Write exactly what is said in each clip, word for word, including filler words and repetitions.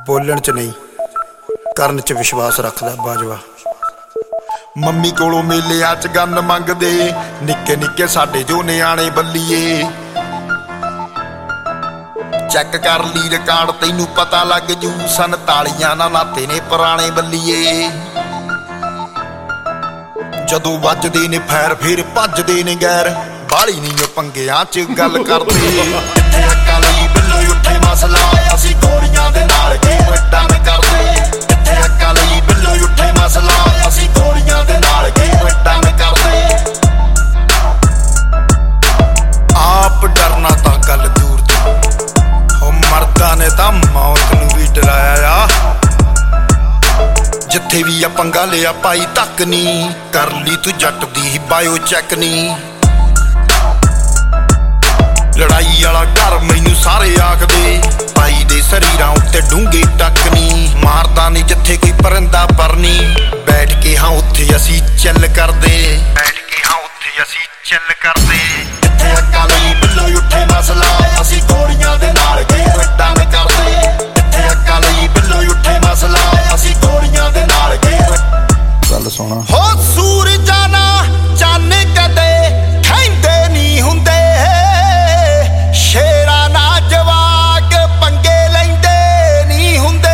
बोलण च नहीं करन च विश्वास रखदा बाजवा। मम्मी कोलों मेलियां च गन मंगदे निक्के निक्के साडे जो नियाणे बल्लीए। चैक कर ली रिकार्ड तैनू पता लग जू संतालियां ना नाते ने पुराने बल्लीए। जदों वजदे ने फैर फिर भजदे ने गैर बाली नहीं पंगियां च गल करदे। इत्थे अक्कां लई बिल्लो उठे मसला असीं गोलियां दे नाल गेम डन करदे। इत्थे अक्कां लई बिल्लो उठे मसला असीं गोलियां दे नाल गेम डन करदे। आप डरना तां गल दूर दी हो मर्दां ने तां मौत नूं भी डराया आ। जिथे भी आ पंगा लिया पाई तक नी कर ली तू जट दी बायो चैक नी। लड़ाई वाला घर मैनू सारे आखदे पाई दे शरीरां उत्ते डूंगे टक नी। मारदा नी जिथे कोई परिंदा परनी बैठ के हाँ उत्थे असी चिल करदे। बैठ के हाँ उत्थे असी चिल करदे। इत्थे अक्कां लई बिल्लो उठे मसला असी गोलियां दे नाल गेम डन करदे। इत्थे अक्कां लई बिल्लो उठे मसला असी गोलियां दे नाल गेम गल सुण हो। सूरजां ना चन्न कदे खैंदे नी हुंदे शेरा ना जवाक पंगे लैंदे नी हुंदे।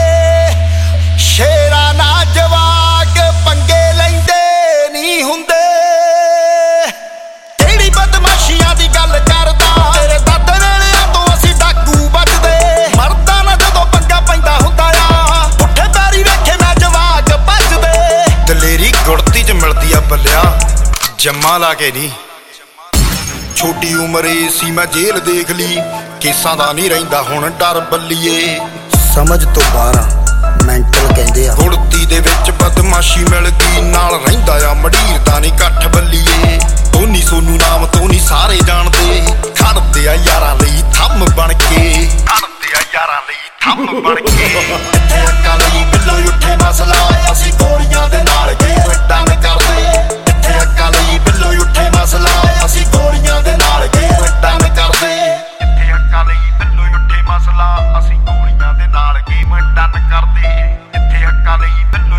शेरा ना जवाक पंगे लैंदे नी हुंदे। केड़ी बदमाशियां दी गल करदा तेरे दादे वेलियां तो असीं डाकू बजदे। मरदा ना जदों पंगा पैंदा हुंदा आ पुट्ठे पैरी वेखे ना जवाक भजदे। दलेरी गुड़ती च मिलदी आ बल्लिया जम्मा ला के नी। छोटी उम्र सी मैं जेल देख ली केसां दा नहीं रहिंदा हुण डर बल्लीए। समझ तो बाहर मैंटल कहंदे आ। गुड़ती दे विच बदमाशी मिल गई नाल रहिंदा आ मड़ीर दा नहीं कट्ठ बल्लीए। धोनी सोनू नाम तो नहीं सारे जानदे खड़दे आ यारां लई थंम बन के। खड़दे आ यारां लई थंम बन के। इत्थे अक्कां लई बिल्लो उठे मसला असीं गोलियां दे नाल गेम डन करदे। इत्थे अक्कां लई बिल्लो उठे मसला असीं गोलियां दे नाल गेम डन करदे। इत्थे अक्कां लई बिल्लो उठे मसला असीं गोलियां दे नाल गेम डन करदे। इत्थे अक्कां लई